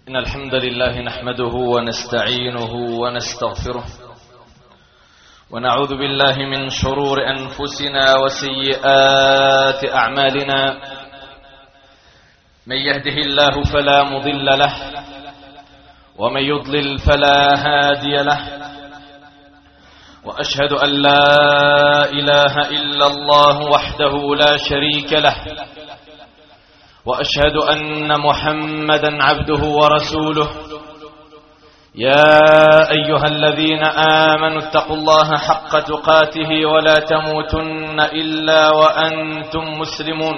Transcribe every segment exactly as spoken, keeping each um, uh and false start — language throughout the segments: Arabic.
إن الحمد لله نحمده ونستعينه ونستغفره ونعوذ بالله من شرور أنفسنا وسيئات أعمالنا. من يهده الله فلا مضل له ومن يضلل فلا هادي له، وأشهد أن لا إله إلا الله وحده لا شريك له، وأشهد أن محمدا عبده ورسوله. يا أيها الذين آمنوا اتقوا الله حق تقاته ولا تموتن إلا وأنتم مسلمون.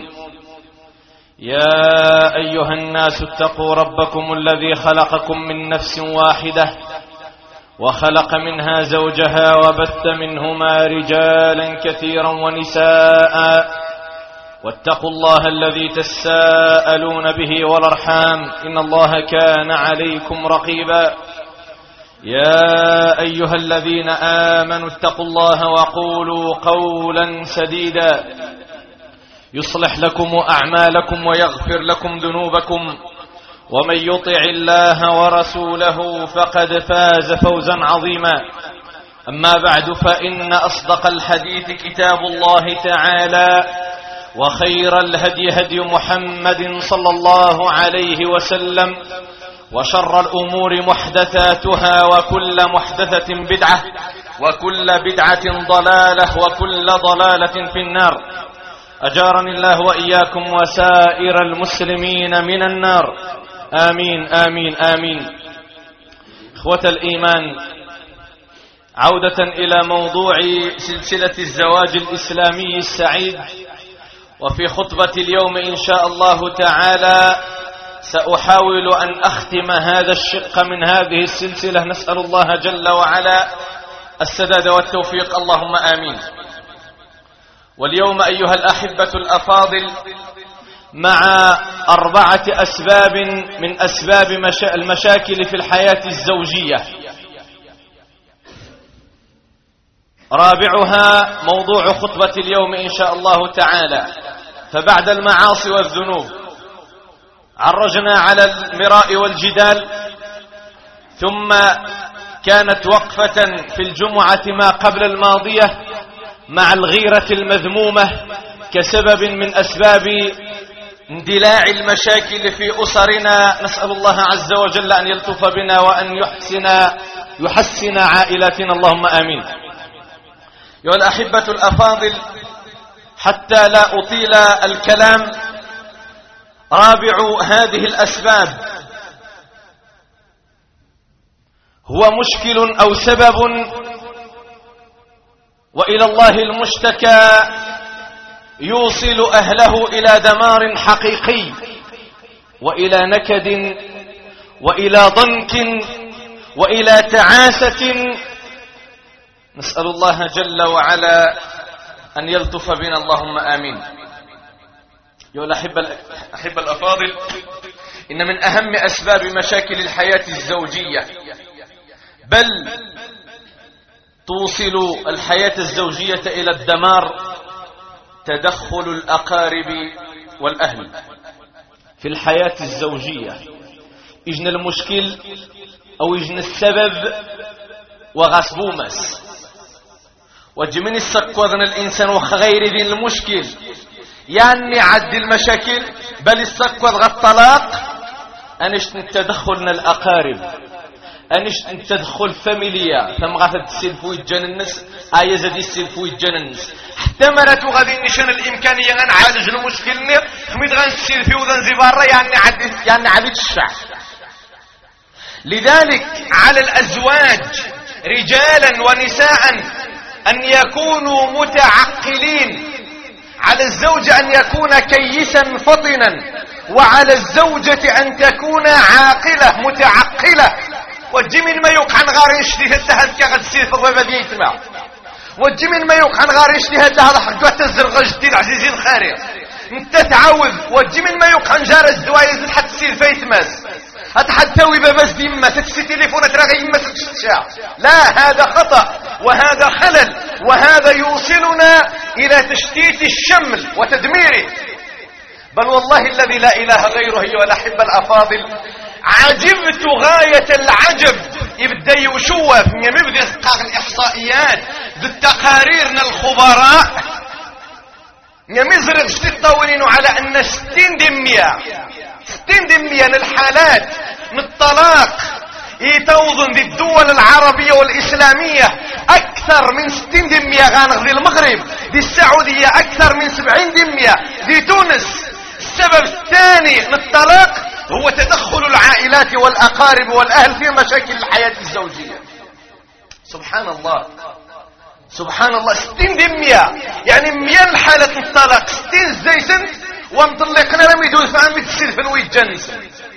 يا أيها الناس اتقوا ربكم الذي خلقكم من نفس واحدة وخلق منها زوجها وبث منهما رجالا كثيرا ونساء، واتقوا الله الذي تساءلون به والأرحام إن الله كان عليكم رقيبا. يا أيها الذين آمنوا اتقوا الله وقولوا قولا سديدا يصلح لكم أعمالكم ويغفر لكم ذنوبكم، ومن يطع الله ورسوله فقد فاز فوزا عظيما. أما بعد، فإن أصدق الحديث كتاب الله تعالى، وخير الهدي هدي محمد صلى الله عليه وسلم، وشر الأمور محدثاتها، وكل محدثة بدعة، وكل بدعة ضلالة، وكل ضلالة في النار. أجارني الله وإياكم وسائر المسلمين من النار، آمين آمين آمين. إخوة الإيمان، عودة إلى موضوع سلسلة الزواج الإسلامي السعيد، وفي خطبة اليوم إن شاء الله تعالى سأحاول أن أختم هذا الشق من هذه السلسلة. نسأل الله جل وعلا السداد والتوفيق، اللهم آمين. واليوم أيها الأحبة الأفاضل مع أربعة أسباب من أسباب مشا... المشاكل في الحياة الزوجية. رابعها موضوع خطبة اليوم إن شاء الله تعالى. فبعد المعاصي والذنوب عرجنا على المراء والجدال، ثم كانت وقفة في الجمعة ما قبل الماضية مع الغيرة المذمومة كسبب من أسباب اندلاع المشاكل في أسرنا. نسأل الله عز وجل أن يلطف بنا وأن يحسن يحسن عائلاتنا، اللهم آمين. أيها الأحبة الأفاضل، حتى لا أطيل الكلام، رابع هذه الأسباب هو مشكل أو سبب وإلى الله المشتكى يوصل أهله إلى دمار حقيقي، وإلى نكد، وإلى ضنك، وإلى تعاسة. نسأل الله جل وعلا أن يلطف بنا، اللهم آمين. أيها الأحبة الأفاضل، إن من أهم أسباب مشاكل الحياة الزوجية، بل توصل الحياة الزوجية إلى الدمار، تدخل الأقارب والأهل في الحياة الزوجية. إجن المشكل أو إجن السبب وغصبومس وجمن السقوذن الإنسان وغير ذي المشكل، يعني عد المشاكل، بل السقوذ الطلاق. أنش تدخلنا الأقارب، أنش تدخل فاميليا، ثم غاثة السلفو يتجننس، آية زدي السلفو يتجننس، حتى مراتو غادي نشان الإمكانية غنعالج المشكل نير خميد غنسلفي وذن زبارة، يعني عد يعني عبيد الشعب. لذلك على الأزواج رجالا ونساء أن يكونوا متعقلين، على الزوج أن يكون كيسا فطنا، وعلى الزوجة أن تكون عاقلة متعقلة. والجمين ما يوقعن غار يشتيه التهد كغد سيفق وبديت ما والجمين ما يوقعن غار يشتيه التهد حقوة الزرغة جديد عزيزي الخاري انت تعوذ. والجمين ما يوقعن جار الزوايز لحد سير فيت ماس هتحتوي ببس ديما تتسي تليفونة رغي يما تتشتشع. لا، هذا خطأ وهذا خلل، وهذا يوصلنا إلى تشتيت الشمل وتدميره. بل والله الذي لا إله غيره أيها الأحبة الأفاضل، عجبت غاية العجب يبدأ يشوف يبدأ يحقق الإحصائيات ذو التقاريرنا الخبراء يمزرق ستطولين على أن ستين دمية ستين دمية الحالات من الطلاق يتوضن ذي الدول العربية والإسلامية أكثر من ستين دمية غانغ ذي المغرب ذي السعودية أكثر من سبعين دمية ذي تونس. السبب الثاني للطلاق هو تدخل العائلات والأقارب والأهل في مشاكل الحياة الزوجية. سبحان الله سبحان الله. ستين دمية يعني مية حالة الطلاق ستين زيسن ومطلقنا لم يدوز فعم يتسير في الويجنس.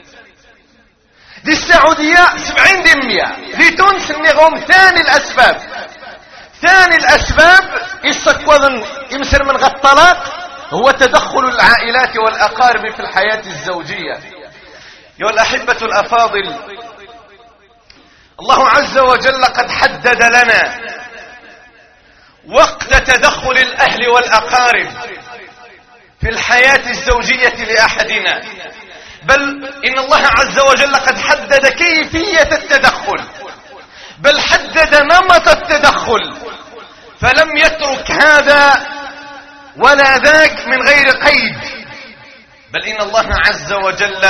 دي السعودية سبعين دمية. دي تونس النغم ثاني الأسباب ثاني الأسباب يستكوذن يمسر من غد الطلاق هو تدخل العائلات والأقارب في الحياة الزوجية. يا الأحبة الأفاضل، الله عز وجل قد حدد لنا وقت تدخل الأهل والأقارب في الحياة الزوجية لأحدنا، بل إن الله عز وجل قد حدد كيفية التدخل، بل حدد نمط التدخل، فلم يترك هذا ولا ذاك من غير قيد، بل إن الله عز وجل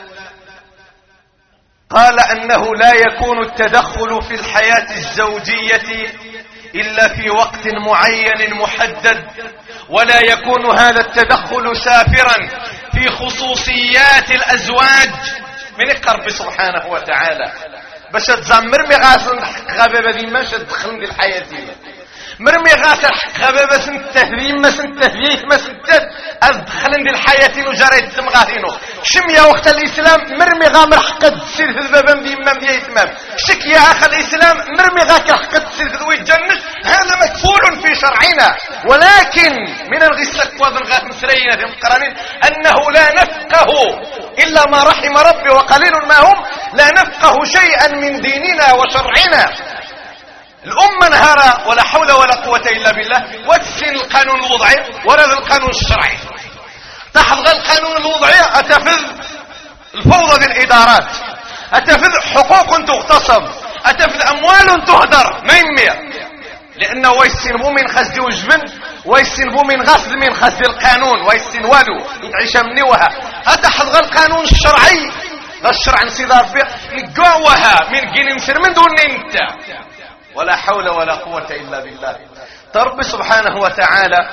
قال أنه لا يكون التدخل في الحياة الزوجية إلا في وقت معين محدد، ولا يكون هذا التدخل سافرا في خصوصيات الأزواج من القرب سبحانه وتعالى. باش تزمر مي غاسل غابة ذي ماش تدخل في الحياة مرمي غاسل غابة سنت تهذيم ما سنت تهذيث ما سنت أدخلن دي الحياة وجريت تمغاثينو شمية وقت الإسلام مرمي غامر حقد تسير في البابام دي إمام دي إتمام شك يا أخ الإسلام مرمي غاك حقد تسير في ذوي الجنة، هذا مكفول في شرعنا. ولكن من الغسلك وذن غاث مسرينة في مقرانين أنه لا نفقه إلا ما رحم ربي وقليل ما هم، لا نفقه شيئا من ديننا وشرعنا. الأمة نهارا ولا حول ولا قوة إلا بالله وتسين القانون الوضعي ولا القانون الشرعي. تحفظ القانون الوضعي أتفذ الفوضى بالإدارات، أتفذ حقوق تغتصب، أتفذ أموال تهدر ما يمير، لأنه ويسنبو من خزد وجبن ويسنبو من غسل من خزد القانون ويسنوالو يتعيش منوها. أتحفظ القانون الشرعي الشرع نصيدار به نقوها من جين نسر من دون انت، ولا حول ولا قوة إلا بالله. رب سبحانه وتعالى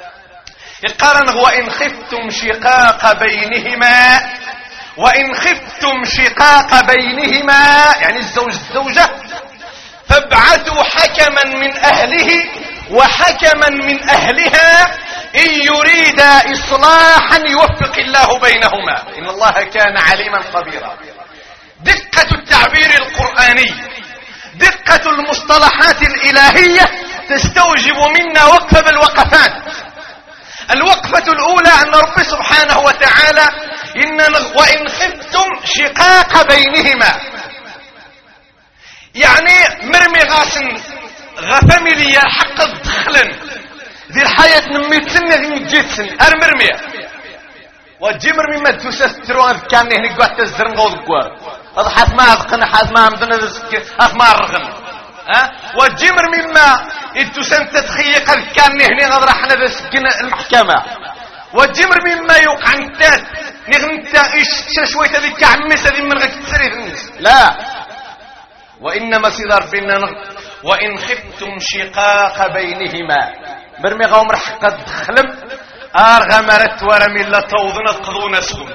يقارن وإن خفتم شقاق بينهما، وإن خفتم شقاق بينهما يعني الزوج الزوجة فابعثوا حكما من أهله وحكما من أهلها إن يريد إصلاحا يوفق الله بينهما إن الله كان عليما خبيرا. دقة التعبير القرآني، دقة المصطلحات الإلهية تستوجب منا وقفة بالوقفات. الوقفة الأولى أن رب سبحانه وتعالى إن وإن خفتم شقاق بينهما يعني مرمي غاسن غفاميليا حق الدخلن ذي الحياة نميت سنة ذي مجيت سنة أرمرمية وجي مرمي ما تساس تروان كامني هني قوات تزرن غوض قوار هذا حاث ما أذقنا حاث ما عمدنا حاث ما أرغن ها وجي مرمي ما يتسان تتخيق كامني هني غضر احنا ذا سكين المحكمة وجي مرمي ما يوقع نتات نغنتا إيش شوية ذي كعمسة ذي من غير تسريث الناس لا وإنما صدر بيننا وإن خفتم شقاق بينهما برمي غوم رح قد خلم أرغمرت ورمي الله توضنا قضونا سهم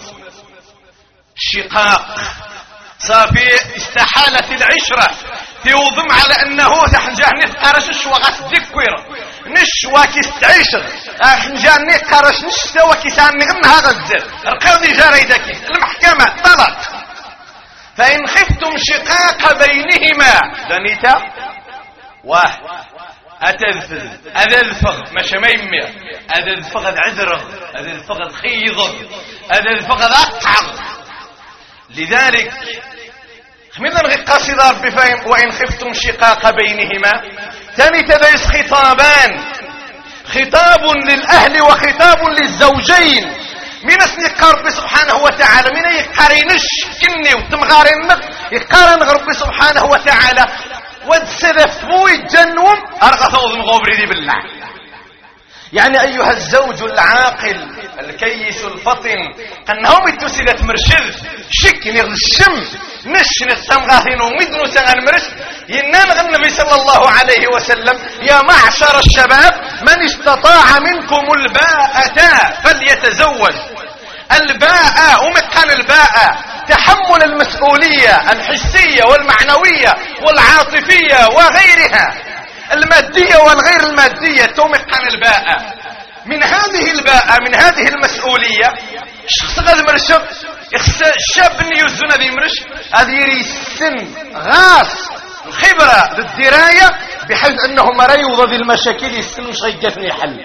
شقاق صافي استحالة العشرة توضم على أنه تحنجاه نتقارش نشوى غتذكر نشوى كيستعيشر حنجاه نتقارش نشوى كيسان نغنها غزر القاضي جاريدك المحكمة طلق فإن خفتم شقاق بينهما دنيتا واه أتذفذ أذلفغ مش ميمية أذلفغ عذرغ أذلفغ خيضغ أذلفغ أقعغ. لذلك خمينا نغي قاصدار بفهم وإن خفتم شقاق بينهما ثاني تبيس خطابان، خطاب للأهل وخطاب للزوجين. من اسنق ربي سبحانه وتعالى من يقارنش كني وتمغارن يقارن ربي سبحانه وتعالى والسلف مو يتجنون ارغثوض مغوبري دي بالله. يعني ايها الزوج العاقل الكيس الفطن قنهم يتوسيلة مرشد شك نغل الشم نش نغتمغاثين ومدنو سنغن مرش ينان النبي صلى الله عليه وسلم يا معشر الشباب من استطاع منكم الباءة فليتزوج. الباءة ومكان الباءة تحمل المسؤولية الحسية والمعنوية والعاطفية وغيرها المادية والغير المادية تومقان الباءة. من هذه الباءة من هذه المسؤولية شخص غير مرشب الشاب يوزن ذي مرش هذه السن غاص الخبرة للدراية بحيث انه ما يوضى ذي المشاكل السن مش غيقتني حل.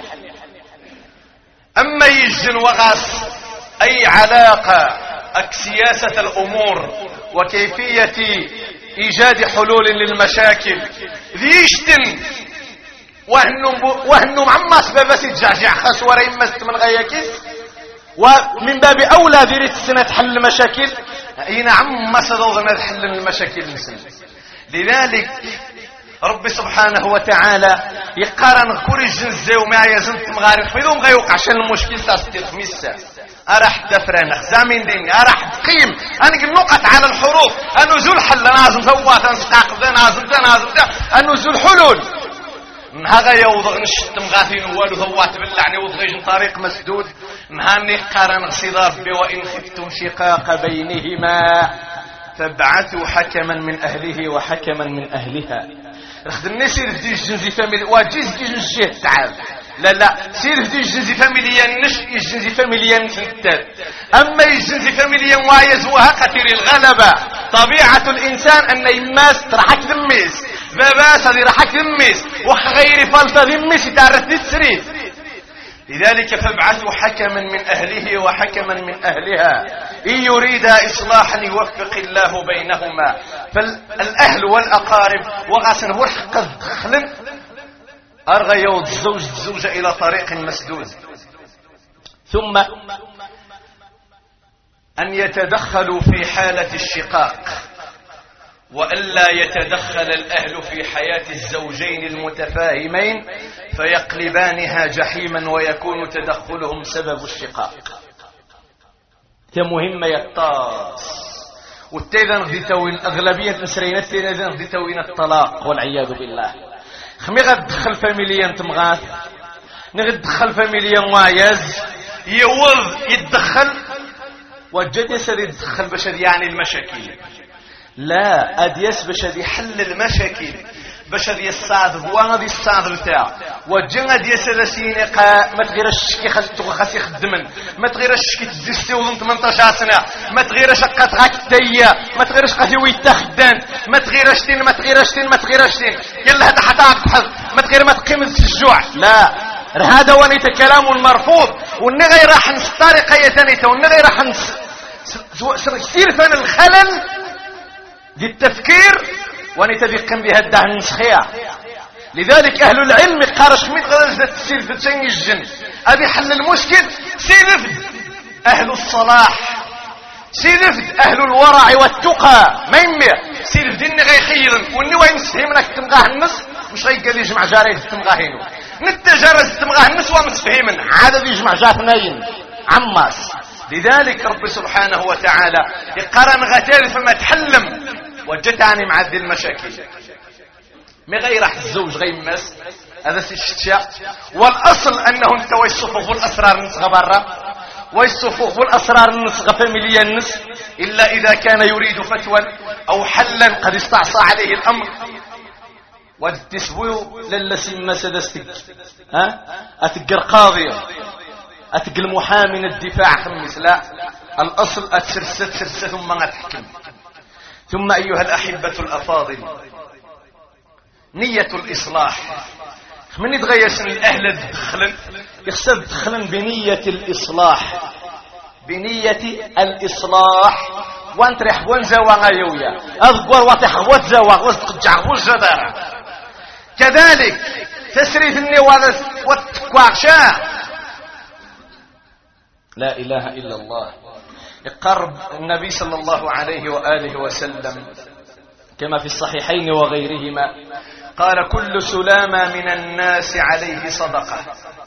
اما يجن وغاص اي علاقة اك سياسة الامور وكيفية ايجاد حلول للمشاكل ذيشتن وهنم وهنم عما سببت الجعجع خاص ورا يمست من غياكيس ومن باب اولى ذريت السنة تحل مشاكل اي نعم ما سدوغنا تحل المشاكل السنة. لذلك ربي سبحانه وتعالى يقارن كل جنزة وما يزنت مغارق فيدوم غيوق عشان المشكل تستيق خميسة أرح دفرانخ زامين ديني أرح تقيم أنا نقط على الحروف النزول حل نازم ثوات انسقاق ذا نازم ذا نازم ذا النزول حلول نهاغا يوضغ نشت مغاثين والو ثوات باللعني وضغيج طريق مسدود نهاني قارن صدار بي وإن خفتم شقاق بينهما فابعثوا حكما من أهله وحكما من أهلها. رخد الناس يرفدي الجنزي فاميلي واجيز كي جنزي تعال لا لا سير في الجنزي فاميليا نش الجنزي فاميليا نسنتات. اما الجنزي فاميليا وايزوها قتير الغلبة طبيعة الانسان ان يماس ترحك ذميس باباس هذه رحك ذميس وغير فالتا ذميس يتعرف تسريف. لذلك فابعثوا حكما من اهله وحكما من اهلها ان يريد اصلاحا يوفق الله بينهما. فالاهل والاقارب وغاسن ورحق الدخل أرغى يوض الزوج الزوجة إلى طريق مسدود. ثم أن يتدخلوا في حالة الشقاق وألا يتدخل الأهل في حياة الزوجين المتفاهمين فيقلبانها جحيما ويكون تدخلهم سبب الشقاق. كمهمة يطاس والتيذن غدي توين أغلبية نسرينات تيذن غدي توين الطلاق والعياذ بالله. خمي غدخل فاميليا تمغاث نغدخل فاميليا وايز يوض يتدخل وجد يسر يتدخل باش يعني المشاكل لا اديس باش يحل المشاكل باش هذه الصادر وهذه الصادر تاع وجن هذه سلسينقا ما تغيرش كي خاصو خاص يخدمن ما تغيرش كي تدستي وظن ثمانية عشر سنه ما تغيرش قات غاكتيه ما تغيرش قاتي ويتخدان ما تغيرش تين ما تغيرش تين ما تغيرش تين يلا هذا حتى تحفظ ما تغير ما تقيم الجوع لا هذا هو نيت كلام المرفوض والني غير راح نسترق يا ثانيته والني غير راح يصير ثاني الخلل دي التفكير ونتذكر بها الدهن نسخيا. لذلك أهل العلم قارش ميت غرزة تسير في تسنج الجن أبي حل المشكل سيرفد أهل الصلاح سيرفد أهل الورع والتقى ما يمير سيرفد إني غيخيرن وإني وين سفهمناك تمغاه النس مش غيقال يجمع جاريه تمغاهينو نتجارز تمغاه النس ومتفهمن عادة يجمع جاثنين عماس. لذلك رب سبحانه وتعالى يقارن غتال فما تحلم وجدتاني مع ذي المشاكل ما غير راح الزوج غير مس هذا الشتاء. والاصل انه انت ويصفوه الاسرار نسغ برا ويصفوه الاسرار نسغ فاميليا النس الا اذا كان يريد فتوى او حلا قد استعصى عليه الامر وتسبو للسي مسدستك ها اتقر قاضي اتقل محامي الدفاع خمس لا الاصل اتسرست سرست ثم تحكم. ثم أيها الأحبة الأفاضل نية الإصلاح من يتغير سن الأهل الدخلن يخسر دخلن بنية الإصلاح بنية الإصلاح وانت ريح وانزوا غيويا أذكر وتحوت زوا وتقجع وجدارا. كذلك تسريد النوال والتقواعشاء لا إله إلا الله. قرب النبي صلى الله عليه وآله وسلم كما في الصحيحين وغيرهما قال: كل سلامة من الناس عليه صدقة،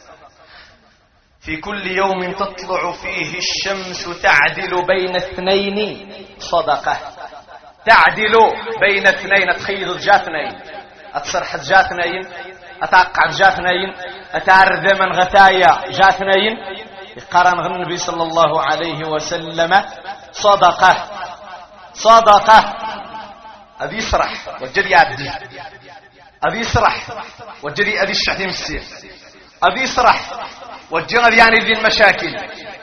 في كل يوم تطلع فيه الشمس تعدل بين اثنين صدقة. تعدل بين اثنين، تخيل جا اثنين، اتصرح جا اثنين، اتعقع جا اثنين، اتعرض من غتايا جا اثنين. قرن النبي صلى الله عليه وسلم: صدقة صدقة. أذي يسرح وجدي يعدي، أذي يسرح وجدي أذي الشحتي مسير، أذي يسرح وجدي يعني ذي المشاكل.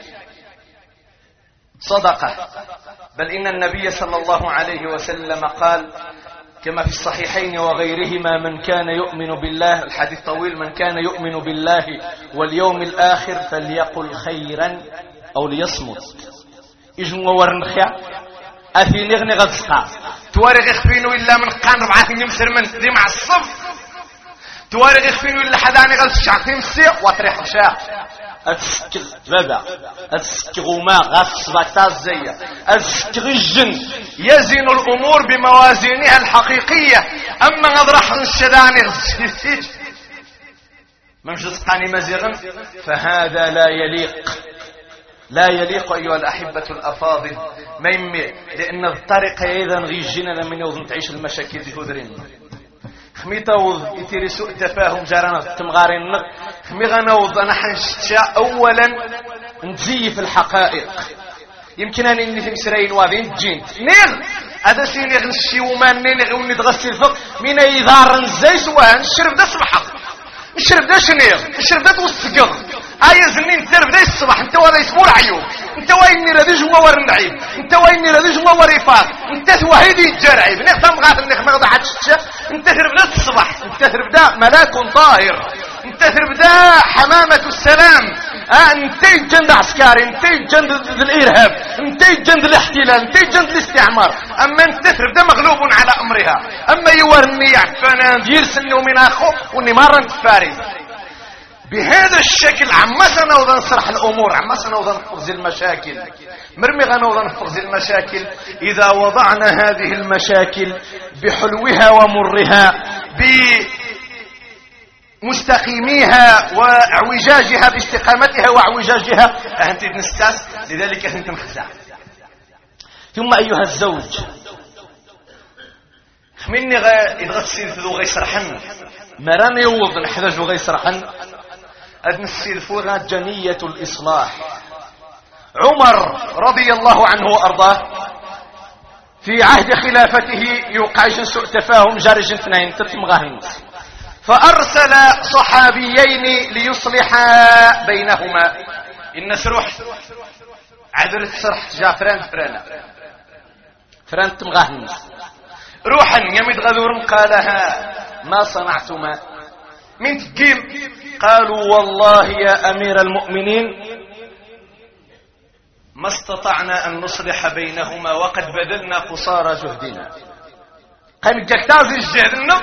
صدقة. بل إن النبي صلى الله عليه وسلم قال كما في الصحيحين وغيرهما: من كان يؤمن بالله، الحديث طويل، من كان يؤمن بالله واليوم الآخر فليقل خيرا أو ليصمت. إجن ورنخيا أثيني غني غدسقا توارغ يخفينو إلا من قان ربعاتي مسر من دي مع الصف، توارغ يخفينو إلا حداني غدسشاق في مسيق وطريح غشاق أتسكغ بابا أتسكغ وما غاف صباكتاز زي أتسكغ الجن. يزن الأمور بموازينها الحقيقية. أما غضرح الشداني غسيسيج ممشسقاني مزيغا فهذا لا يليق، لا يليق أيها الأحبة الأفاضل. ما يمي لأن الطريقة أيضا غيجينا من يوضن تعيش المشاكل دي هدرين خميتا وض يتيري سوء تفاهم جارنا تمغارين خمي غنوض أنا حنشتشاء أولا نزيف الحقائق. يمكن أن إني في مسرين واضين جين نيل هذا سيني غنشي ومان نيني غوني تغسي الفق من يظهر نزاي سواء الشرف ده صبحة الشرف ده شنيغ الشرف ده توسقغ آية زنين تدرب ده الصبح انت ولا يسمور عيوب انت ويني رذي جمور النعيم انت ويني رذي جمور يفاق انت توهيدي الجرعيب نخدم غاد النخمة غدا حد شتشا انت تدرب ده الصبح انت تدرب ده ملاك طاهر انت تدرب ده حمامة السلام اه انت جند عسكري انت جند الارهاب انت جند الاحتلال انت جند الاستعمار. اما انت تدرب ده مغلوب على امرها. اما يورني عفانا يرسلني ومن اخو واني مرة نتفاري بهذا الشكل. عما سنوضا نصرح الأمور، عما سنوضا نفرز المشاكل، مرمي غنوضا نفرز المشاكل إذا وضعنا هذه المشاكل بحلوها ومرها بمستقيميها واعوجاجها باستقامتها واعوجاجها أهنت نستاس. لذلك أهنت نخزع. ثم أيها الزوج خميني إذا غتسير ذو غيسرحن مراني يوض نحذج وغيسرحن أذن السلفوغة جنية الإصلاح. عمر رضي الله عنه وأرضاه في عهد خلافته يوقعش سوء تفاهم جارج اثنين تتمغاهن فأرسل صحابيين ليصلحا بينهما. إن سروح عدل السرح جاء فران فرانا فران تمغاهن روحا يمد غذور قالها ما صنعتما من تقيم؟ قالوا والله يا أمير المؤمنين ما استطعنا أن نصلح بينهما وقد بذلنا قصارى جهدنا. قام جكتاز الجهدنا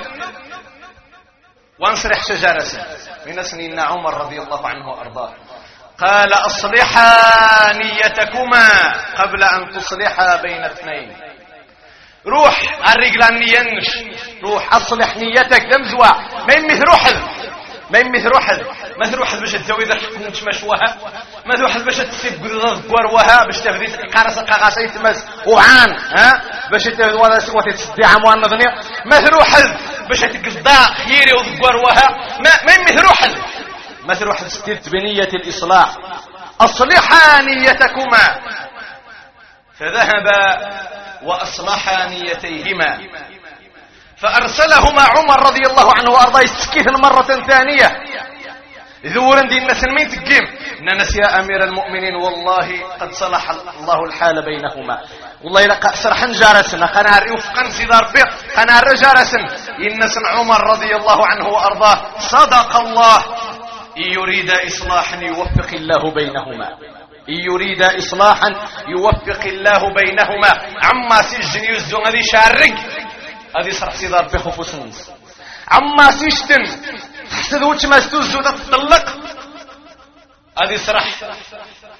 وانصرح شجرة من سنين عمر رضي الله عنه وأرضاه قال أصلحا نيتكما قبل أن تصلحا بين اثنين. روح الرجلان نينش روح أصلح نيتك دمزوا ما يمث روحل ما يمث روحل ما تروحل باش تزوي ذا حكمت مشوها ما تروحل باش تسيب قدر قروها باش تفدي قارص قاقاسي تمس وعان ها باش ولا سوتي تسدي عموان نظني ما تروحل باش تقضى خيري وقروها ما ما يمث روحل ما تروحل استيت بنية الإصلاح. أصلحا نيتكما فذهب وأصلحا نيتيهما فأرسلهما عمر رضي الله عنه وأرضاه يسكيهن مرة ثانية ذورا دي الناس المين تقيم ننس يا أمير المؤمنين والله قد صلح الله الحال بينهما والله لقى سرحن جارسنا قنار وفقا سيدار بيق قنار جارسن الناس عمر رضي الله عنه وأرضاه صدق الله إن يريد إصلاحا يوفق الله بينهما إن يريد إصلاحا يوفق الله بينهما. عما سجن يزو هذه شارق هذه صرح سيدار بخوف سنس عما سيشتن حسد وش ما استوزو تطلق هذه صرح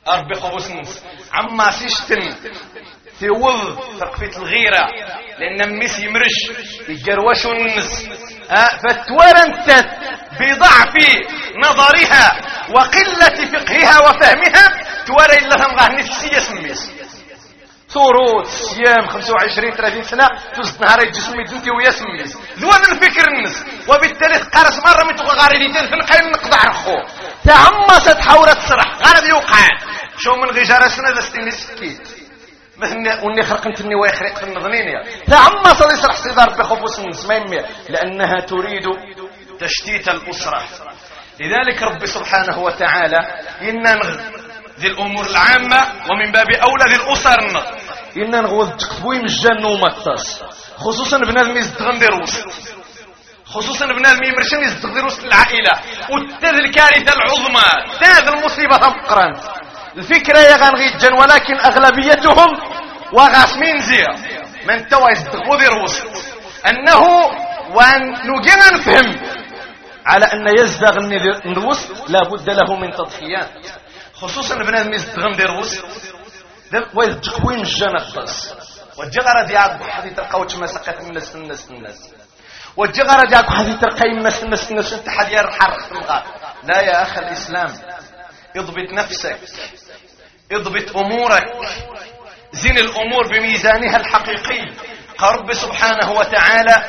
ربي خبوس نس عما سيشتن في وض ثقفة الغيرة لأن ميس يمرش يجروش النس أه فتورنتت بضعف نظرها وقلة فقهها وفهمها توري إلا تمغاه نفسية سميس ثوروت صيام خمسة وعشرين ثلاثين سنة توزت نهار الجسم يدنتي ويا سميس ذو من فكر النس وبالتالي قارس مرة من تقول غاري في القيم نقضع رخو تعمست حاولت تصرح غارب يوقع شو من غجارة سنة دستيني سكيت مثل وني خرقنتني ويخرق في النظنين تعمست يصرح صدار بخبوس النس ما يمير لأنها تريد تشتيت الأسرة. لذلك رب سبحانه وتعالى إننا ذي الأمور العامة ومن باب أولى ذي الأسر إننا نغوذ تكفوي مجان ومكتاس خصوصا بنادم يزدغن ديروس خصوصا بنادم يمرشن يزدغن ديروس العائلة وتذ الكارثة العظمى تذ المصيبة مقران الفكرة يغنغي الجن ولكن أغلبيتهم وغاسمين زيا من توا يزدغو ديروس أنه وأن نجينا نفهم على أن يزدغ النروس لا بد له من تضحيات خصوصا بنادم يزدغن ديروس ويتقوين الجنة الطاس والجغرة ديالك حدي تلقاوش ما سقط الناس الناس الناس والجغرة ديالك حدي تلقاي الناس الناس الناس انت حد يرحر تلقى لا يا أخي الإسلام اضبط نفسك اضبط أمورك زن الأمور بميزانها الحقيقي قرب سبحانه وتعالى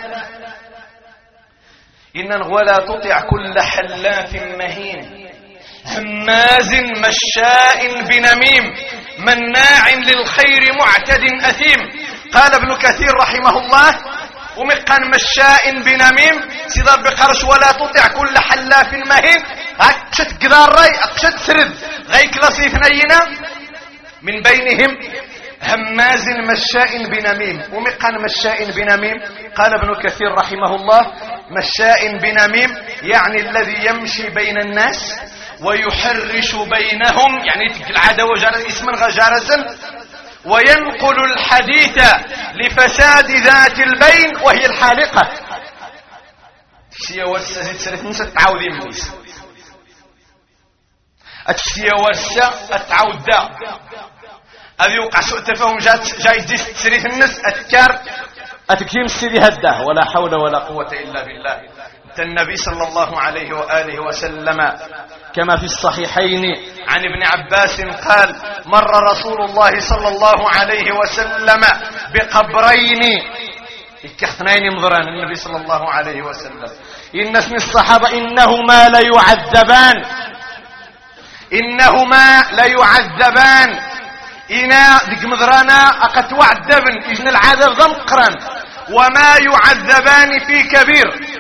إن ولا تطع كل حلاف مهين هماز مشاء بنميم مناع للخير معتد أثيم. قال ابن كثير رحمه الله ومقان مشاء بنميم سيدار بقرش ولا تطع كل حلاف مهين أكشت قدار راي أكشت سرد غيك لصيثنينا من بينهم هماز مشاء بنميم ومقان مشاء بنميم. قال ابن كثير رحمه الله مشاء بنميم يعني الذي يمشي بين الناس ويحرش بينهم يعني تلك العداوة جارة اسما غجارة وينقل الحديث لفساد ذات البين وهي الحالقة تشتيا ورسة زيت سنة نسا تعاودي منيس أتشتيا ورسة أتعود دا أذي يوقع سوء تفاهم جاي زيت سريث النس أتكار أتكيم السيدي هده ولا حول ولا قوة إلا بالله. النبي صلى الله عليه وآله وسلم كما في الصحيحين عن ابن عباس قال مر رسول الله صلى الله عليه وسلم بقبرين اثنين مضران النبي صلى الله عليه وسلم إن اسم الصحابة إنهما ليعذبان إنهما ليعذبان إنا ذك مضرانا أقد وعذبن إجن العذاب ذنقرا وما يعذبان في كبير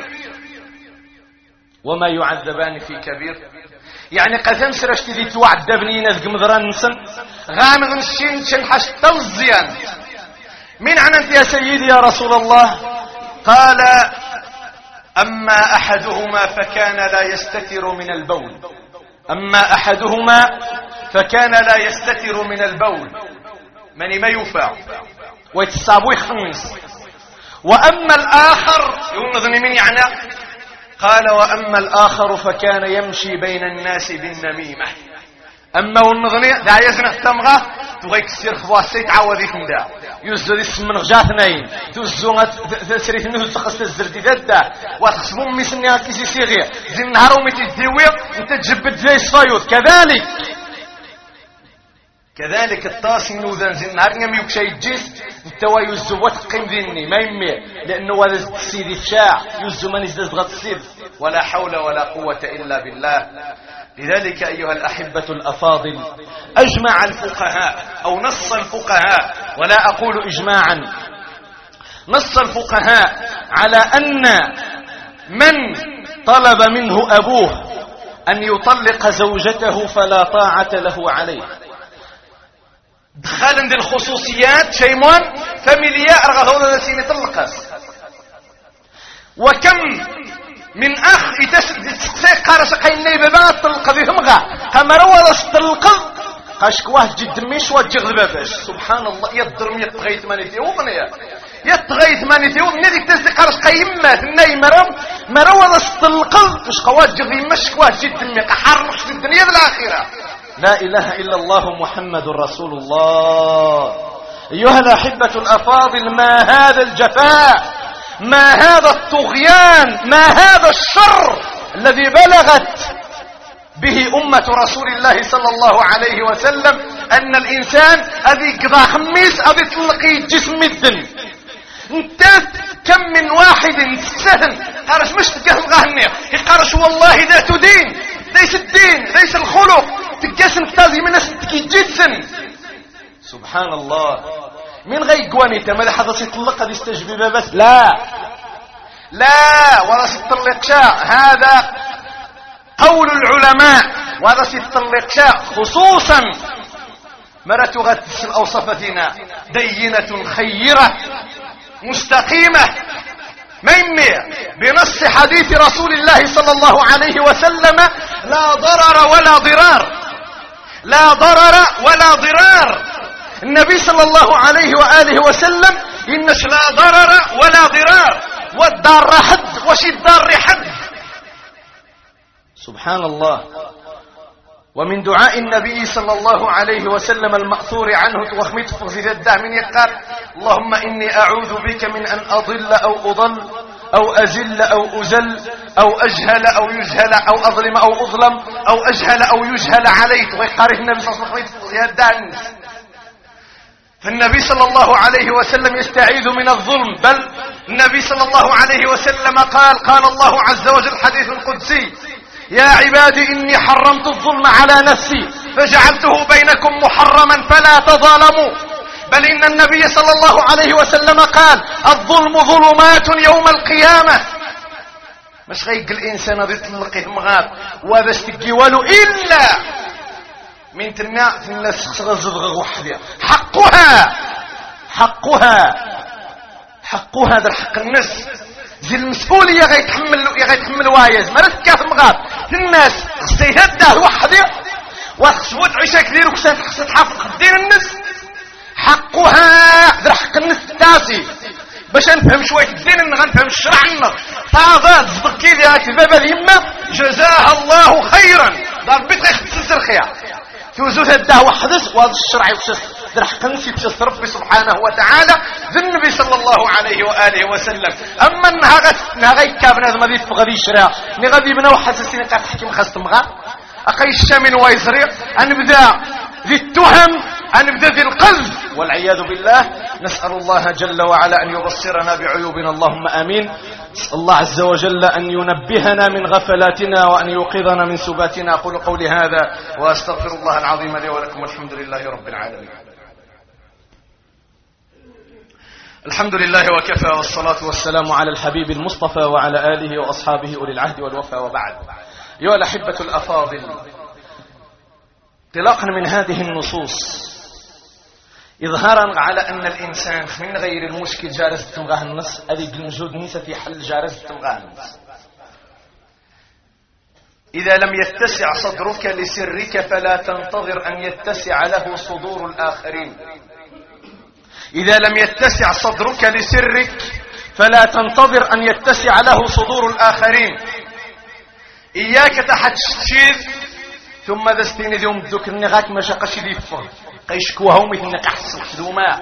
وما يعذبان في كبير يعني قسم سرشتي دي توعذبني ناس قمدران نسن غامض نشين شنحش تلزيان من عننت يا سيدي يا رسول الله؟ قال أما أحدهما فكان لا يستتر من البول أما أحدهما فكان لا يستتر من البول من ما يفاع ويتصابوا يخنس وأما الآخر يقول من يعني قال وأما الآخر فكان يمشي بين الناس بالنميمة أما والنظني دا يزنق تمغى تغيك السير خباسي تعاوديك من دا يوزو دي السمن غجات ناين توزو تسريت انه تخص الزرديدات دا وتخصبون ميسنيها كيسي سيغي زين نهارو ميتي الديوير انت تجبد زي الصيود كذلك كذلك الطاسي نوذن زين نهار نيام يوكشا يجيس انتوا يوزو وتقيم ذني ما يمي لانه هذا السيد فشاع يوزو من يزدز غط السيد ولا حول ولا قوة الا بالله. لذلك أيها الأحبة الأفاضل أجمع الفقهاء أو نص الفقهاء ولا أقول إجماعا نص الفقهاء على أن من طلب منه أبوه أن يطلق زوجته فلا طاعة له عليه. دخل عند الخصوصيات شيمان فاميلياء رغضون الذين طلقت وكم من أخ يتسقى قارس قيني ببات طلق ذي همغا كما روى لستلقض قاشك واحد جد ميش واجغ باباش سبحان الله يضرم يتغيث مانيتي ومنيا يتغيث مانيتي ومنيا تسقى قارس قيمات الناي مرم ما روى لستلقض مش قواجغ ذي مشك واحد جد ميقى حار نحس الدنيا بالآخرة لا إله إلا الله محمد رسول الله. أيها الأحبة الأفاضل، ما هذا الجفاء، ما هذا الطغيان، ما هذا الشر الذي بلغت به أمة رسول الله صلى الله عليه وسلم، أن الإنسان أذي قضى خميس أذي تلقي جسم الدن. انت كم من واحد سهل قارش مش تقاسم غهنية يقارش والله ذات دين، ليس الدين ليس الخلق، تقاسم تازي من الناس تكيجيسن. سبحان الله. من غير قوانيته ماذا حدث يطلق هذه استجبيبه بس؟ لا لا، ولا سيطلق شاء، هذا قول العلماء، وهذا سيطلق شاء خصوصا مرة غتس الأوصف دينا دينة خيرة مستقيمة ميمية بنص حديث رسول الله صلى الله عليه وسلم: لا ضرر ولا ضرار، لا ضرر ولا ضرار. النبي صلى الله عليه وآله وسلم إنش لا ضرر ولا ضرار، والضار حد وش الضار حد. سبحان الله. ومن دعاء النبي صلى الله عليه وسلم المأثور عنه وخميت في الدع من يقال: اللهم إني أعوذ بك من أن أضل أو أضل أو أزل أو أزل أو أجهل أو يجهل أو أظلم أو أظلم أو أجهل أو يجهل عليك. ويقارئ النبي صلى الله عليه وسلم في الدع. فالنبي صلى الله عليه وسلم يستعيذ من الظلم، بل النبي صلى الله عليه وسلم قال قال الله عز وجل حديث القدسي: يا عبادي إني حرمت الظلم على نفسي فجعلته بينكم محرما فلا تظالموا. بل إن النبي صلى الله عليه وسلم قال: الظلم ظلمات يوم القيامة. مش غيق الإنسان ذي تلقيه مغاب وهذا استقي والو إلا من تنع الناس غزغ وحدها. حقها حقها حقها هذا الحق الناس زي المسؤولية غيتحمل غيتحمل وايز ما رتكاف مغاب الناس خصها يهداه وحدها وخصوت عيشة كثير وخصها تحافظ خدين الناس. حقها هذا حق الناس التاسي باش نفهم شوية الدين غنفهم الشرع لنا. فاضات زبكي لها كذابة اليمة جزاها الله خيرا دار بيت غيختص الخيار توزوث الداه وحدث وهذا الشرع يكسس ذا حق نسي تشس ربي سبحانه وتعالى ذا النبي صلى الله عليه وآله وسلم. أما انها غي كابنا ذا ما ذي فغذي الشرع نغذي بنا وحسسين قاعد تحكي خاصة مغا أقي الشامن ويزريق أنبدأ ذي التهم أنبدأ ذي القذف والعياذ بالله. نسأل الله جل وعلا أن يبصرنا بعيوبنا اللهم آمين. نسأل الله عز وجل أن ينبهنا من غفلاتنا وأن يوقظنا من سباتنا. أقول قولي هذا وأستغفر الله العظيم لي ولكم والحمد لله رب العالمين. الحمد لله وكفى والصلاة والسلام على الحبيب المصطفى وعلى آله وأصحابه أولي العهد والوفا وبعد. أيها الأحبة الأفاضل، انطلاقا من هذه النصوص إظهارا على أن الإنسان من غير المشكل جارز تمغاه النص أذي جنجود نيسة في حل جارز تمغاه النص. إذا لم يتسع صدرك لسرك فلا تنتظر أن يتسع له صدور الآخرين. إذا لم يتسع صدرك لسرك فلا تنتظر أن يتسع له صدور الآخرين. إياك تحت الشيذ ثم دستين ذيوم الدوك النغاك ما شاقش ذي فر قيشكوهم مثل نقحص الحدوماء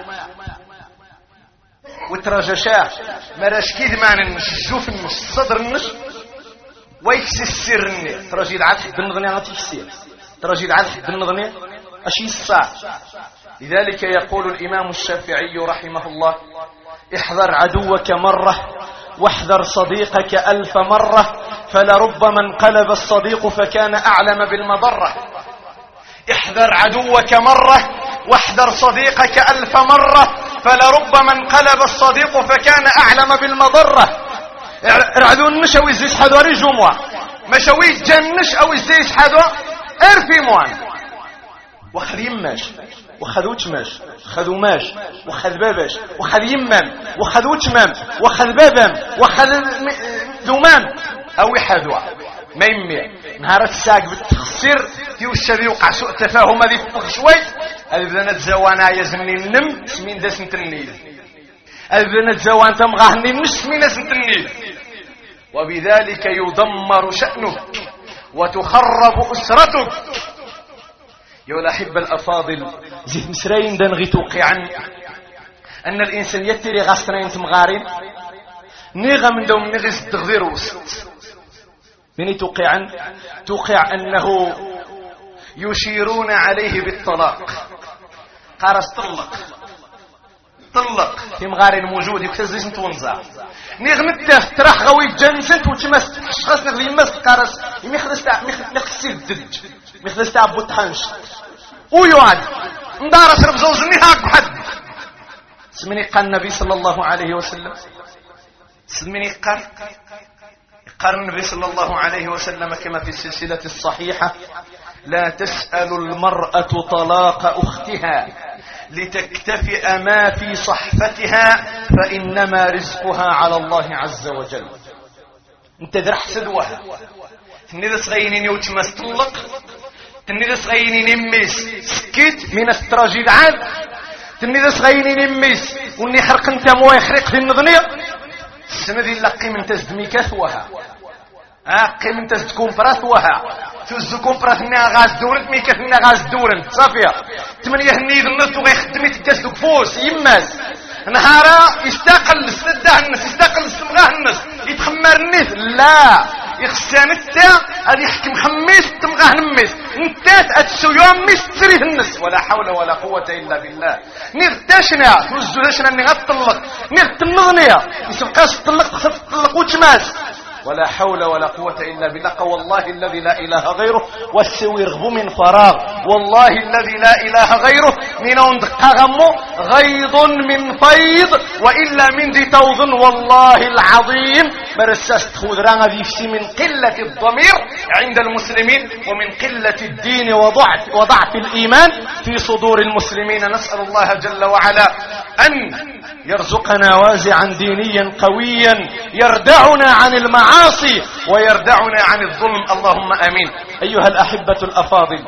وترجشاه مراش كيد معنى الشوف النش الصدر النش ويكسي السر الني تراجي العاد حد النغني غاتي يكسير تراجي العاد حد النغني أشي الساعة. لذلك يقول الإمام الشافعي رحمه الله: احذر عدوك مرة واحذر صديقك ألف مرة فلربما انقلب الصديق فكان أعلم بالمضرة. احذر عدوك مرة واحذر صديقك ألف مرة فلربما انقلب الصديق فكان أعلم بالمضرة. ارعدوا النش أو إزيس حدو رجموا مشوي جنش أو إزيس حدو ارفي موان وخذ يماش وخذ وتماش خذ ماش وخذ باباش وخذ يمام وخذ وتمام وخذ بابام وخذ ذمام أو يحذوا ما يمي نهار الساق بالتخسير يوشى يوقع سوء تفاهم هذه فوق شوي هذه بدنا تزوانا يزني النم سمين دا سنت النيل هذه بدنا تزوان تمغاهني مش سمين دا سنت النيل. وبذلك يدمر شأنك وتخرب أسرتك. يا الأحبة الأفاضل زيت مسراين دان غي توقعا أن الإنسان يتري غاسترين تمغارين نيغا من دوم نغيس التغذير وسط من توقعا توقع أنه يشيرون عليه بالطلاق قارس طلق طلق في مغارين موجود يكتزيش نتونزع نيغ نتاف تراح غوي جنسنت وتمس تحشخص نغلي يمس قارس يميخلص تاع ميخلص الدج ميخلص تاع بوتحنش ويوعد ندارس ربزوزني هاك بحد سمني قال النبي صلى الله عليه وسلم سمني قال قال النبي صلى الله عليه وسلم كما في السلسلة الصحيحة لا تسأل المرأة طلاق أختها لتكتفئ ما في صحفتها فإنما رزقها على الله عز وجل. انت درح سدوها تنيذ صغينين يوتمس طلق تنيذ صغينين يميس سكيت من استراجي العال تنيذ صغينين يميس وني خرق انت مو يخرق في النظنية السندي لقي من تزدمي كثوها اقي من تزدكم براثوها تزكم براثنا غاز دورنت ميكثنا غاز دورنت صافيه ثمانية هنيد النص وغيخدمي تكسدك فوس يماس نهارا يستقل السده الناس يستقل السمغاه الناس يتخمر الناس لا يخسان التا هذا يحكم خميس تمغاه نميس انتات اتسو يوميس تسريه الناس ولا حول ولا قوة الا بالله نغتاشنا توزولاشنا نغطلق نغتنغنيا يسبقاش تطلق تخف تطلق وتماس ولا حول ولا قوة إلا بالله والله الذي لا إله غيره والسوي رغب من فراغ والله الذي لا إله غيره من غمو غيض من فيض وإلا من ذي توض والله العظيم مرساس تخوذران ذي من قلة الضمير عند المسلمين ومن قلة الدين وضعف, وضعف الإيمان في صدور المسلمين. نسأل الله جل وعلا أن يرزقنا وازعا دينيا قويا يردعنا عن المعاصي ويردعنا عن الظلم اللهم آمين. أيها الأحبة الأفاضل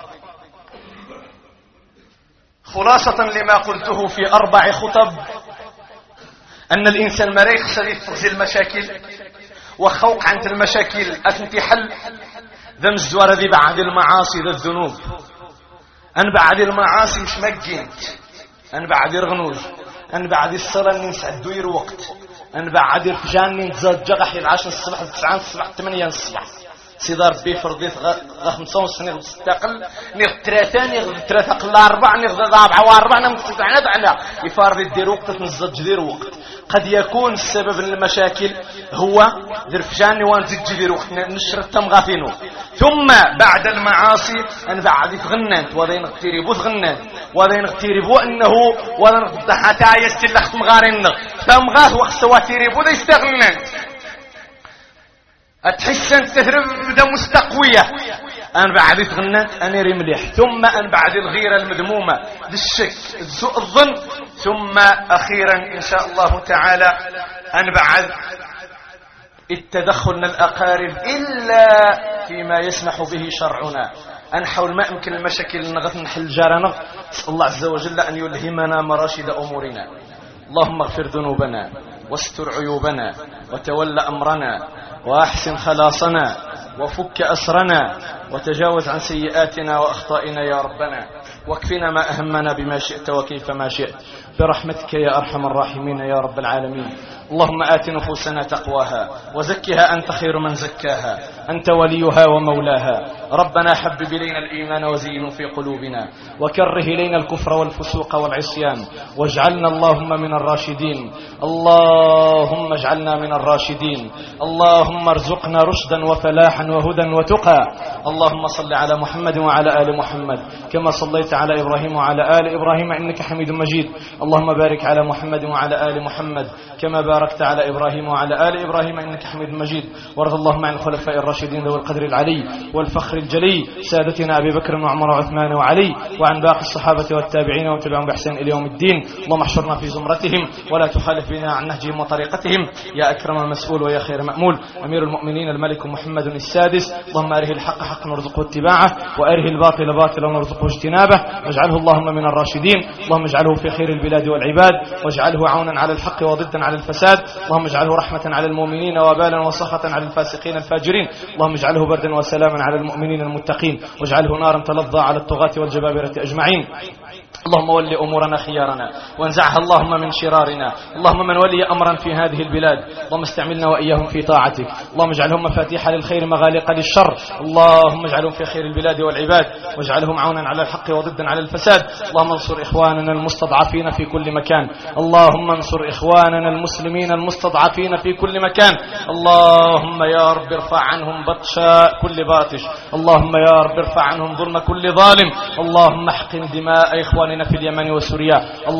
خلاصة لما قلته في أربع خطب أن الإنسان مريخ سريف في المشاكل وخوق عن المشاكل أثنتي حل ذم الزوار ذي بعد المعاصي ذا الذنوب أن بعد المعاصي مش مجنت أن بعد الغنوج أن بعد الصلاة نسعد دوير وقت أن بعد الفجان نتزاد جغح العشر الصبح التسعان الصبح الثمانية الصبح سيدار بي فرضيت غا خمسة ونص نغض ستاقل نغض ثلاثة نغض ثلاثة قل أربع نغض أربعة وأربع نغض تسعة نبعنا يفارض الدير وقت تنزد جدير وقت. قد يكون السبب المشاكل هو ذرفجاني وانزد جدير وقت نشر التمغاثينو ثم بعد المعاصي أن بعد يتغننت وذا ينغتيربو تغننت وذا ينغتيربو أنه وذا ينغتيربو حتى يستلخ تمغارين تمغاث وقت سواتيربو ذا يستغننت أتحس أن تهرب بدا مستقوية أن بعد يتغننت أن يري مليح ثم أن بعد الغيرة المذمومة للشك سوء الظن ثم أخيرا إن شاء الله تعالى أن بعد التدخل من الأقارب إلا فيما يسمح به شرعنا أن حول ما يمكن المشاكل نغث نحل جارنا. نسأل الله عز وجل أن يلهمنا مراشد أمورنا. اللهم اغفر ذنوبنا واستر عيوبنا وتول أمرنا وأحسن خلاصنا وفك أسرنا وتجاوز عن سيئاتنا وأخطائنا يا ربنا واكفنا ما أهمنا بما شئت وكيف ما شئت برحمتك يا أرحم الراحمين يا رب العالمين. اللهم آت نفوسنا تقواها وزكها أنت خير من زكاها أنت وليها ومولاها. ربنا حبب إلينا الإيمان وزينه في قلوبنا وكره إلينا الكفر والفسوق والعصيان واجعلنا اللهم من الراشدين. اللهم اجعلنا من الراشدين. اللهم ارزقنا رشدا وفلاحا وهدى وتقى. اللهم صل على محمد وعلى آل محمد كما صليت على إبراهيم وعلى آل إبراهيم إنك حميد مجيد. اللهم بارك على محمد وعلى آل محمد كما باركت على إبراهيم وعلى آل إبراهيم إنك حميد مجيد. وارض اللهم عن الخلفاء الراشدين ذوي القدر العلي والفخر الجلي سادتنا أبي بكر وعمر وعثمان وعلي وعن باقي الصحابة والتابعين وتبعهم بإحسان إلى يوم الدين. اللهم احشرنا في زمرتهم ولا تخالف بنا عن نهجهم وطريقتهم يا أكرم المسؤول ويا خير مأمول. أمير المؤمنين الملك محمد السادس اللهم أره الحق حقا وارزقه اتباعه وأره الباطل باطلا وارزقه اجتنابه واجعله اللهم من الراشدين. اللهم اجعله في خير البلاد والعباد واجعله عونا على الحق وضدا على الفساد الفساد. اللهم اجعله رحمة على المؤمنين وبالا وسخطا على الفاسقين الفاجرين. اللهم اجعله بردا وسلاما على المؤمنين المتقين، واجعله نارا تلظى على الطغاة والجبابرة أجمعين. اللهم ول أمورنا خيارنا وانزعها اللهم من شرارنا. اللهم من ولي أمرا في هذه البلاد اللهم استعملنا وإياهم في طاعتك. اللهم اجعلهم مفاتيح للخير مغالق للشر. اللهم اجعلهم في خير البلاد والعباد، واجعلهم عونا على الحق وضدا على الفساد. اللهم انصر إخواننا المستضعفين في كل مكان. اللهم انصر إخواننا المسلمين المستضعفين في كل مكان. اللهم يا رب ارفع عنهم بطش كل باطش. اللهم يا رب ارفع عنهم ظلم كل ظالم. اللهم احقن دماء إخواننا في اليمن وسوريا.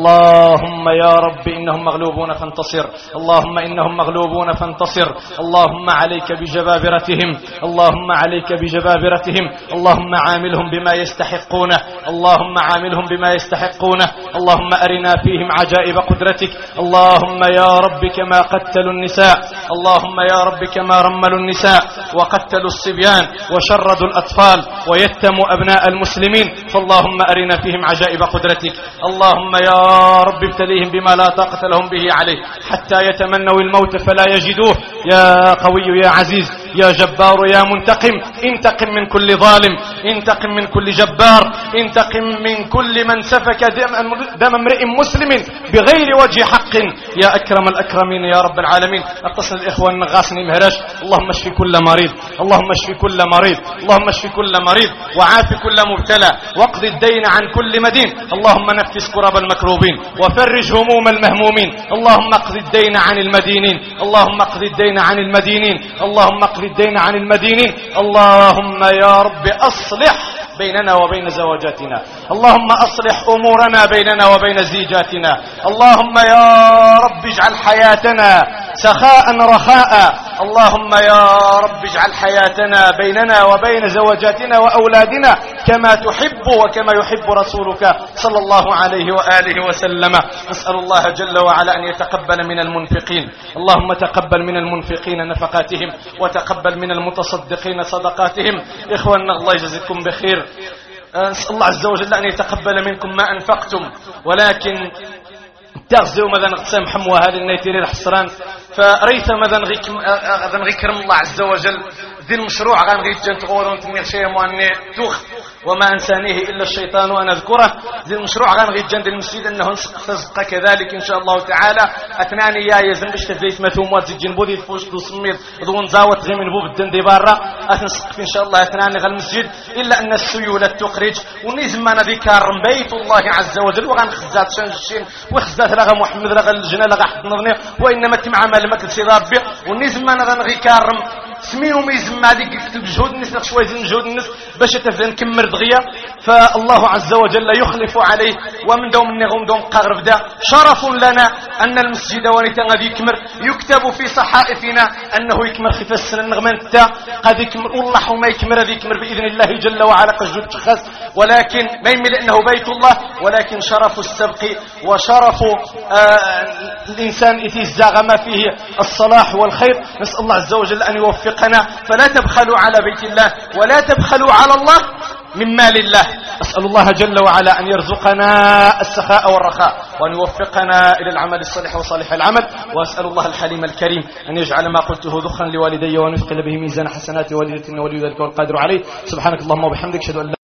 اللهم يا رب إنهم مغلوبون فانتصر. اللهم إنهم مغلوبون فانتصر. اللهم عليك بجبابرتهم. اللهم عليك بجبابرتهم. اللهم عاملهم بما يستحقونه. اللهم عاملهم بما يستحقونه. اللهم أرنا فيهم عجائب قدرتك. اللهم يا رب كما قتلوا النساء، اللهم يا رب كما رملوا النساء وقتلوا الصبيان وشردوا الأطفال ويتموا أبناء المسلمين، فاللهم أرنا فيهم عجائب قدرتك. اللهم يا رب ابتليهم بما لا طاقة لهم به عليه حتى يتمنوا الموت فلا يجدوه. يا قوي يا عزيز يا جبار يا منتقم، انتقم من كل ظالم، انتقم من كل جبار، انتقم من كل من سفك دم امرئ مسلم بغير وجه حق يا أكرم الأكرمين يا رب العالمين. اتصل الإخوان نغاسني مهرش. اللهم اشفي كل مريض، اللهم اشفي كل مريض، اللهم اشفي كل مريض وعاف كل مبتلى، واقض الدين عن كل مدين. اللهم نفس كرب المكروبين وفرج هموم المهمومين. اللهم اقض الدين عن المدينين، اللهم اقض الدين عن المدينين، اللهم اقض الدين عن المدينين. اللهم يا رب أصلح بيننا وبين زوجاتنا. اللهم أصلح أمورنا بيننا وبين زيجاتنا. اللهم يا رب اجعل حياتنا سخاء رخاء. اللهم يا رب اجعل حياتنا بيننا وبين زوجاتنا وأولادنا كما تحب وكما يحب رسولك صلى الله عليه وآله وسلم. نسأل الله جل وعلا أن يتقبل من المنفقين. اللهم تقبل من المنفقين نفقاتهم وتقبل من المتصدقين صدقاتهم. إخواننا الله يجزيكم بخير. نسأل الله عز وجل أن يتقبل منكم ما أنفقتم، ولكن تغزو ماذا نقسم حموة هذه النيتيري الحصران فريث ماذا نغيكرم الله عز وجل ذي المشروع غنغيت جنت غورون تنير شيء مواني توخ وما أنسانيه إلا الشيطان وأنا أذكره. ذي المشروع غنغيت جنت المسجد أنه نسقط كذلك إن شاء الله تعالى. أثناني يا يزن باش تفيت مثومات زي جنبودي تفوش دو سميت دون زاوت غير من بوب الدندي برا أتنسقف إن شاء الله أثناني غير المسجد، إلا أن السيولة تخرج ونزم أنا ذكر بيت الله عز وجل وغنخزات شنشين وخزات لغا محمد لغا الجنة لغا حد نظني وإنما تمعمل مكل سي ربي ونزم أنا غنغيكارم سميهم يزم هذيك بجهود الناس شويه زين جهود الناس باش تفهم كمر دغيا. فالله عز وجل يخلف عليه ومن دوم النغم دوم قرب دا. شرف لنا أن المسجد ونتا غادي يكمر، يكتب في صحائفنا أنه يكمر خف السنة النغمان تا قد يكمر والله وما يكمر هذا يكمر بإذن الله جل وعلا قجود تخص، ولكن ما يمل أنه بيت الله، ولكن شرف السبق وشرف آه الإنسان يتزاغ ما فيه الصلاح والخير. نسأل الله عز وجل أن يوفقنا، فلا تبخلوا على بيت الله ولا تبخلوا على الله من مال الله. أسأل الله جل وعلا أن يرزقنا السخاء والرخاء وأن يوفقنا إلى العمل الصالح وصالح العمل. وأسأل الله الحليم الكريم أن يجعل ما قلته ذخرا لوالدي وأن يثقل به ميزان حسنات والدتي ولي ذلك والقادر عليه. سبحانك اللهم وبحمدك أشهد أن لا